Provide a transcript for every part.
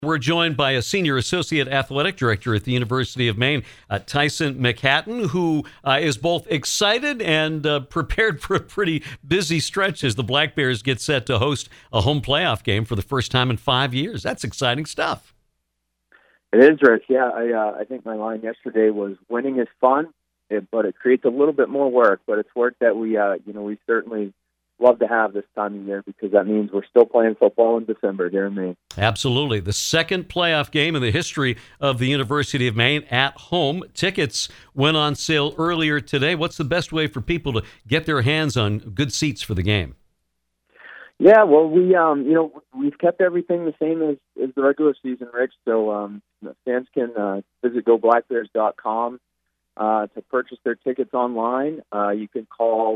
We're joined by a senior associate athletic director at the University of Maine, Tyson McHatton, who is both excited and prepared for a pretty busy stretch as the Black Bears get set to host a home playoff game for the first time in 5 years. That's exciting stuff. It is, Rich. Yeah, I think my line yesterday was winning is fun, but it creates a little bit more work. But it's work that we certainly love to have this time of year because that means we're still playing football in December here in Maine. Absolutely. The second playoff game in the history of the University of Maine at home. Tickets went on sale earlier today. What's the best way for people to get their hands on good seats for the game? Yeah, well, we've kept everything the same as the regular season, Rich. So fans can visit goblackbears.com to purchase their tickets online. You can call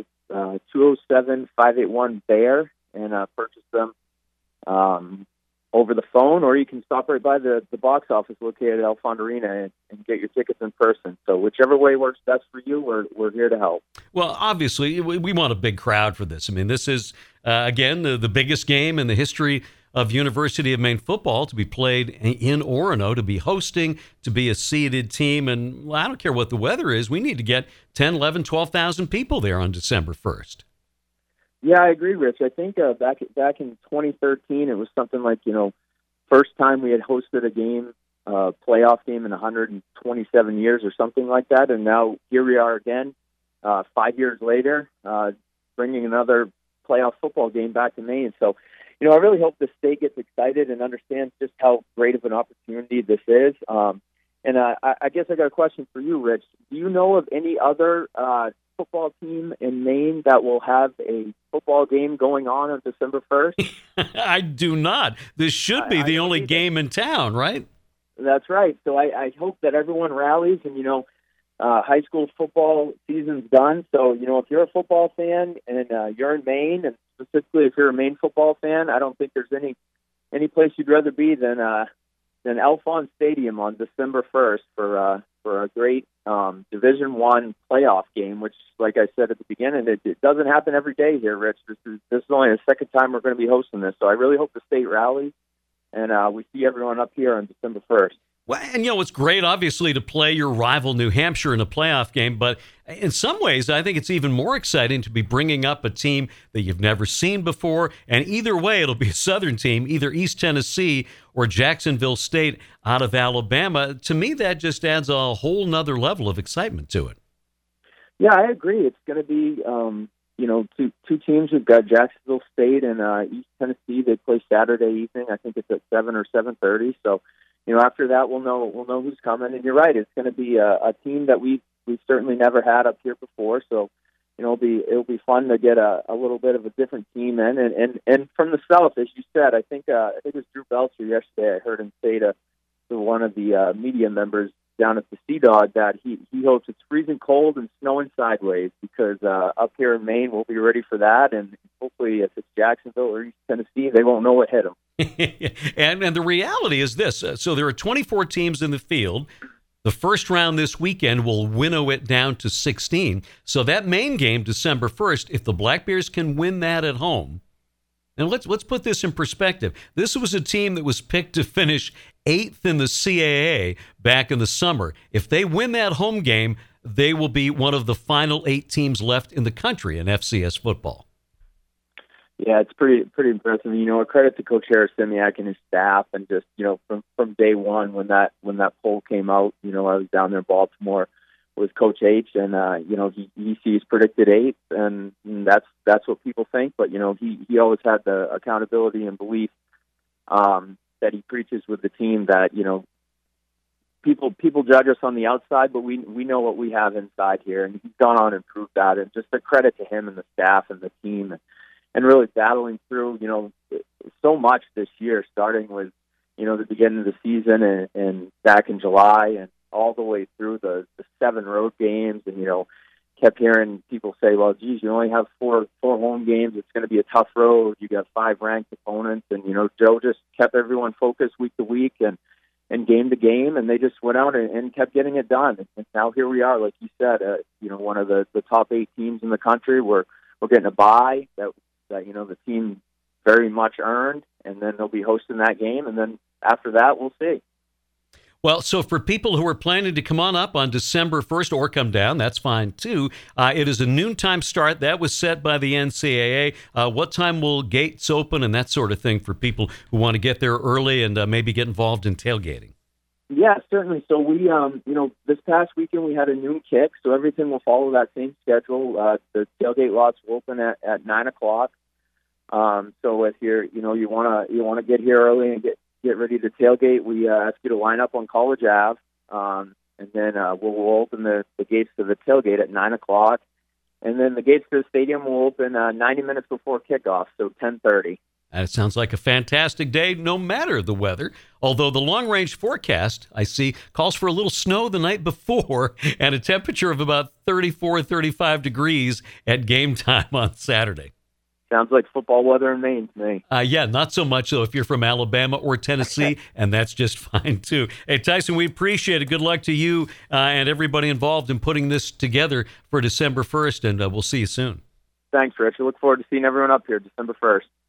207-581-BEAR and purchase them over the phone, or you can stop right by the box office located at Alfond Arena and get your tickets in person. So whichever way works best for you, we're here to help. Well, obviously, we want a big crowd for this. I mean, this is, again, the biggest game in the history of University of Maine football to be played in Orono, to be hosting, to be a seeded team. And I don't care what the weather is, we need to get 10, 11, 12,000 people there on December 1st. Yeah, I agree, Rich. I think back in 2013, it was something like, first time we had hosted a game, playoff game in 127 years or something like that. And now here we are again, 5 years later, bringing another playoff football game back to Maine. So, I really hope the state gets excited and understands just how great of an opportunity this is. And I guess I got a question for you, Rich. Do you know of any other football team in Maine that will have a football game going on December 1st? I do not. This should be the only game in town, right? That's right. So I hope that everyone rallies and, high school football season's done. So, if you're a football fan and you're in Maine, and specifically if you're a Maine football fan, I don't think there's any place you'd rather be than Alfond Stadium on December 1st for a great Division I playoff game, which, like I said at the beginning, it doesn't happen every day here, Rich. This is only the second time we're going to be hosting this. So I really hope the state rallies and we see everyone up here on December 1st. Well, and it's great, obviously, to play your rival New Hampshire in a playoff game, but in some ways, I think it's even more exciting to be bringing up a team that you've never seen before, and either way, it'll be a Southern team, either East Tennessee or Jacksonville State out of Alabama. To me, that just adds a whole nother level of excitement to it. Yeah, I agree. It's going to be, two teams. We've got Jacksonville State and East Tennessee. They play Saturday evening. I think it's at 7 or 7:30. So, after that, we'll know who's coming. And you're right, it's going to be a team that we've certainly never had up here before. So, it'll be fun to get a little bit of a different team in. And from the South, as you said, I think it was Drew Belcher yesterday. I heard him say to one of the media members down at the Sea Dog that he hopes it's freezing cold and snowing sideways because up here in Maine we'll be ready for that, and hopefully if it's Jacksonville or East Tennessee, they won't know what hit them. and the reality is this: so there are 24 teams in the field. The first round this weekend will winnow it down to 16. So that Maine game, December 1st, if the Black Bears can win that at home. And let's put this in perspective. This was a team that was picked to finish 8th in the CAA back in the summer. If they win that home game, they will be one of the final 8 teams left in the country in FCS football. Yeah, it's pretty impressive. A credit to Coach Harris Simiak and his staff, and just from day one when that poll came out. I was down there in Baltimore with Coach H, and he sees predicted 8th, and that's what people think. But he always had the accountability and belief that he preaches with the team. That people judge us on the outside, but we know what we have inside here, and he's gone on and proved that. And just a credit to him and the staff and the team, and really battling through so much this year, starting with the beginning of the season and back in July and all the way through the 7 road games, and kept hearing people say, well, geez, you only have four home games, it's going to be a tough road, you got 5 ranked opponents, and Joe just kept everyone focused week to week and game to game, and they just went out and kept getting it done. And now here we are, like you said, one of the top 8 teams in the country. We're getting a bye that the team very much earned, and then they'll be hosting that game, and then after that, we'll see. Well, so for people who are planning to come on up on December 1st or come down, that's fine too. It is a noontime start. That was set by the NCAA. What time will gates open and that sort of thing for people who want to get there early and maybe get involved in tailgating? Yeah, certainly. So we, this past weekend we had a noon kick, so everything will follow that same schedule. The tailgate lots will open at 9:00. So if you want to get here early and get ready to tailgate, we ask you to line up on College Ave, and then we'll open the gates to the tailgate at 9:00, and then the gates to the stadium will open 90 minutes before kickoff, so 10:30. And it sounds like a fantastic day, no matter the weather. Although the long-range forecast, I see, calls for a little snow the night before and a temperature of about 34, 35 degrees at game time on Saturday. Sounds like football weather in Maine to me. Yeah, not so much though if you're from Alabama or Tennessee, and that's just fine too. Hey, Tyson, we appreciate it. Good luck to you and everybody involved in putting this together for December 1st, and we'll see you soon. Thanks, Rich. I look forward to seeing everyone up here December 1st.